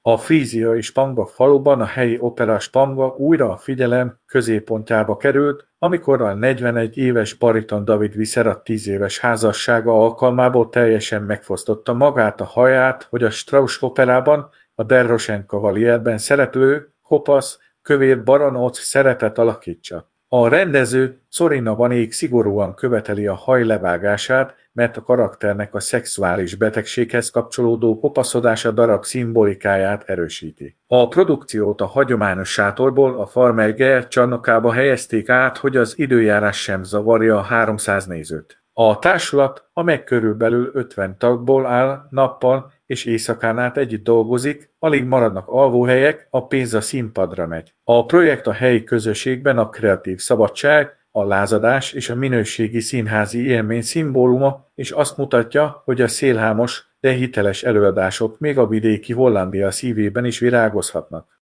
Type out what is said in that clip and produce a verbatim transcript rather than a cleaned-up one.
A fríziai Spangbak faluban a helyi opera Spangbak újra a figyelem középpontjába került, amikor a negyvenegy éves bariton David Visserat tíz éves házassága alkalmából teljesen megfosztotta magát a haját, hogy a Strauss operában, a Der Rosenkavalierben szereplő, kopasz, kövér baranóc szeretet alakítsa. A rendező Zorina Vanék szigorúan követeli a haj levágását, mert a karakternek a szexuális betegséghez kapcsolódó kopaszodás a darab szimbolikáját erősíti. A produkciót a hagyományos sátorból a Farmer Gert csarnokába helyezték át, hogy az időjárás sem zavarja a háromszáz nézőt. A társulat, amely körülbelül ötven tagból áll, nappal és éjszakán át együtt dolgozik, alig maradnak alvóhelyek, a pénz a színpadra megy. A projekt a helyi közösségben a kreatív szabadság, a lázadás és a minőségi színházi élmény szimbóluma, és azt mutatja, hogy a szélhámos, de hiteles előadások még a vidéki Hollandia szívében is virágozhatnak.